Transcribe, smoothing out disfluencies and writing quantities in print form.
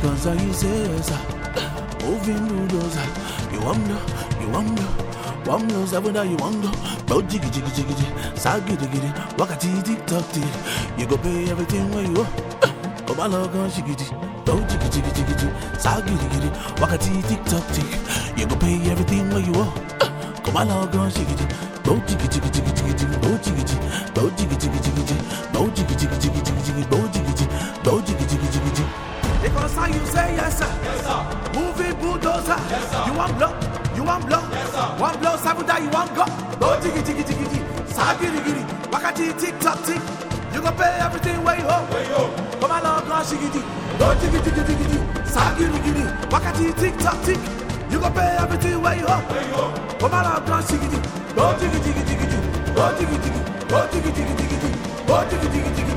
because I you say yes, moving bulldozer. You want the, one blow seven that you want to. Go jiggy jiggy jiggy jiggy, sagi jiggy, wakati tick tock tick. You go pay everything where you are. Come on, log on jiggy jiggy. Go jiggy jiggy jiggy jiggy, sagi jiggy, wakati tick tock tick. You go pay everything where you are. Come on, log on jiggy jiggy. Go jiggy jiggy jiggy jiggy jiggy, go jiggy jiggy, go jiggy jiggy jiggy jiggy, go jiggy jiggy jiggy jiggy jiggy, go jiggy jiggy, go jiggy jiggy jiggy jiggy. Because how you say yes sir, Yes, sir. moving bulldozer. Yes, sir. You want blow, you want blow. Yes, sir. One blow seven that you want go. Go jiggy jiggy jiggy jiggy, sagiri giri, wakati tick tock tick. You go pay everything where you owe. Where you? Come along, go jiggy, go jiggy jiggy jiggy jiggy, sagiri giri, wakati tick tock tick. You go pay everything where you owe. Where you? Come along, go jiggy, go jiggy jiggy jiggy jiggy, go jiggy jiggy, go jiggy jiggy jiggy jiggy, go jiggy jiggy jiggy.